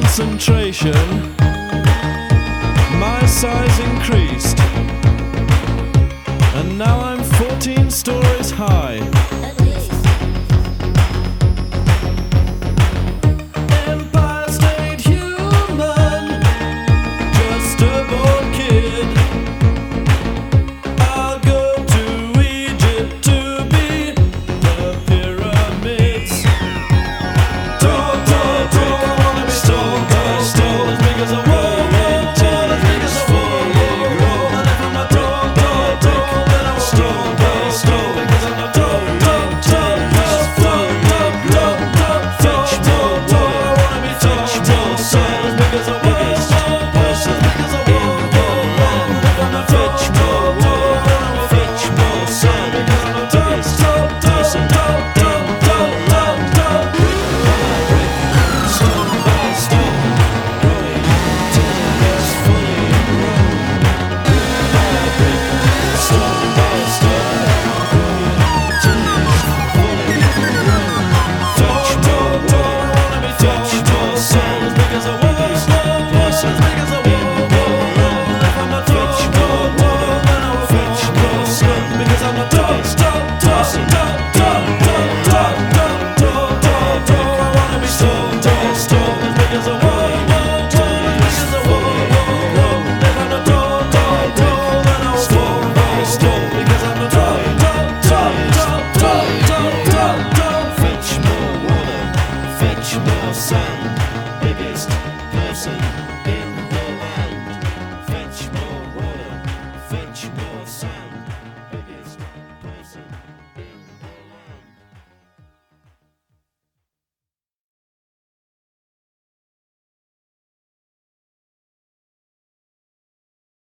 concentration, my size increased, and now I'm 14 stories high. Empire State Human, just a bored kid. I'll go to Egypt to be the pyramids. Tall, tall, tall, I wanna be tall, tall, tall, as big as a wall, wall, wall, as big as a wall, wall, wall. And if I'm not tall, tall, tall, then I will tall, tall, tall, because I'm not tall, tall, tall, tall, tall, tall, tall, tall, fetch more water. I wanna be tall, tall, tall, as big as a wall, wall, wall, as big as a wall, wall, wall. And if I'm not fetch more water, then I will fetch more sun, because I'm not tall, tall, tall, tall, tall, tall, tall, tall. Stone by stone, growing till it's fully grown. Stone by stone, growing till it's fully grown. Fetch more water, I wanna be fetch more sun, as big as a wall, wall, as big as a wall, wall, wall. If I'm not fetch more water, then I will fetch more sun, because I'm not tall, tall, tall, tall, tall, tall, tall, tall, tall, tall. I wanna be tall, tall, tall, as big as a wall, wall, wall, as big as a wall, wall, wall. If I'm not tall, tall, tall, then I will fall by stone, because I'm not tall, tall, tall, tall, tall, tall, tall. Fetch more water, fetch more sun, biggest person in the land. Fetch more water, fetch more